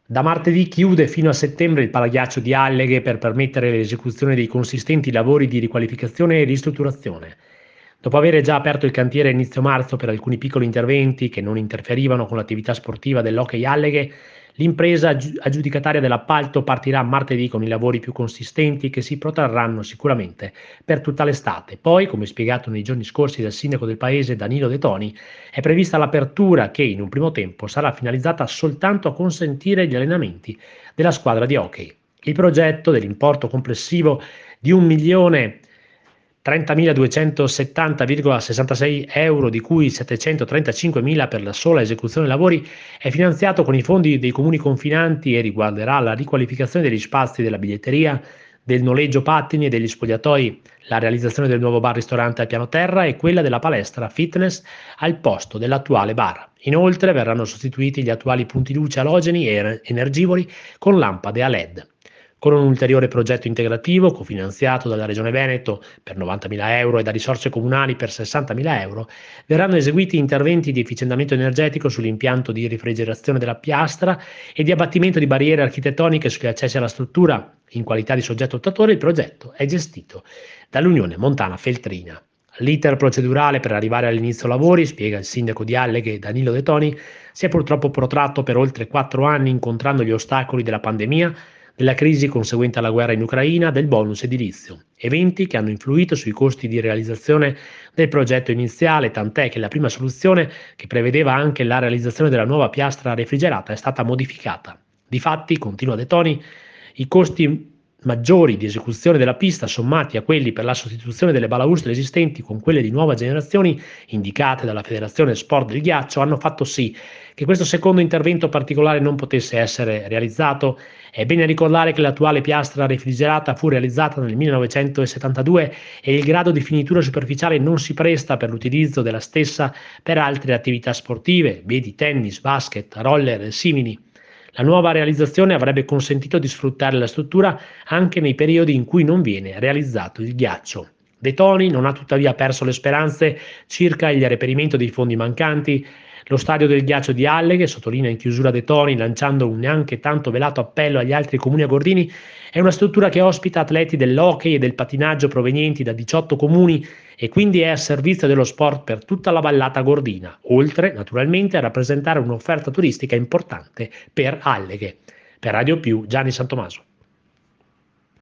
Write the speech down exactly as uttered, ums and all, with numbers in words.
Da martedì chiude fino a settembre il palaghiaccio di Alleghe per permettere l'esecuzione dei consistenti lavori di riqualificazione e ristrutturazione. Dopo aver già aperto il cantiere a inizio marzo per alcuni piccoli interventi che non interferivano con l'attività sportiva dell'Hockey Alleghe, l'impresa aggi- aggiudicataria dell'appalto partirà martedì con i lavori più consistenti che si protrarranno sicuramente per tutta l'estate. Poi, come spiegato nei giorni scorsi dal sindaco del paese Danilo De Toni, è prevista l'apertura che in un primo tempo sarà finalizzata soltanto a consentire gli allenamenti della squadra di hockey. Il progetto, dell'importo complessivo di un milione trentamiladuecentosettanta virgola sessantasei euro, di cui settecentotrentacinquemila per la sola esecuzione dei lavori, è finanziato con i fondi dei comuni confinanti e riguarderà la riqualificazione degli spazi della biglietteria, del noleggio pattini e degli spogliatoi, la realizzazione del nuovo bar-ristorante al piano terra e quella della palestra fitness al posto dell'attuale bar. Inoltre verranno sostituiti gli attuali punti luce alogeni e energivori con lampade a L E D. Con un ulteriore progetto integrativo cofinanziato dalla Regione Veneto per novantamila euro e da risorse comunali per sessantamila euro, verranno eseguiti interventi di efficientamento energetico sull'impianto di refrigerazione della piastra e di abbattimento di barriere architettoniche sugli accessi alla struttura. In qualità di soggetto attuatore, il progetto è gestito dall'Unione Montana Feltrina. L'iter procedurale per arrivare all'inizio lavori, spiega il sindaco di Alleghe Danilo De Toni, si è purtroppo protratto per oltre quattro anni incontrando gli ostacoli della pandemia, della crisi conseguente alla guerra in Ucraina, del bonus edilizio, eventi che hanno influito sui costi di realizzazione del progetto iniziale, tant'è che la prima soluzione, che prevedeva anche la realizzazione della nuova piastra refrigerata, è stata modificata. Difatti, continua De Toni, i costi maggiori di esecuzione della pista, sommati a quelli per la sostituzione delle balaustre esistenti con quelle di nuova generazione indicate dalla Federazione Sport del Ghiaccio, hanno fatto sì che questo secondo intervento particolare non potesse essere realizzato. È bene ricordare che l'attuale piastra refrigerata fu realizzata nel millenovecentosettantadue e il grado di finitura superficiale non si presta per l'utilizzo della stessa per altre attività sportive, vedi tennis, basket, roller e simili. La nuova realizzazione avrebbe consentito di sfruttare la struttura anche nei periodi in cui non viene realizzato il ghiaccio. De Toni non ha tuttavia perso le speranze circa il reperimento dei fondi mancanti. Lo stadio del ghiaccio di Alleghe, sottolinea in chiusura De Toni, lanciando un neanche tanto velato appello agli altri comuni agordini, è una struttura che ospita atleti dell'hockey e del patinaggio provenienti da diciotto comuni e quindi è a servizio dello sport per tutta la vallata gordina, oltre naturalmente a rappresentare un'offerta turistica importante per Alleghe. Per Radio Più, Gianni Santomaso.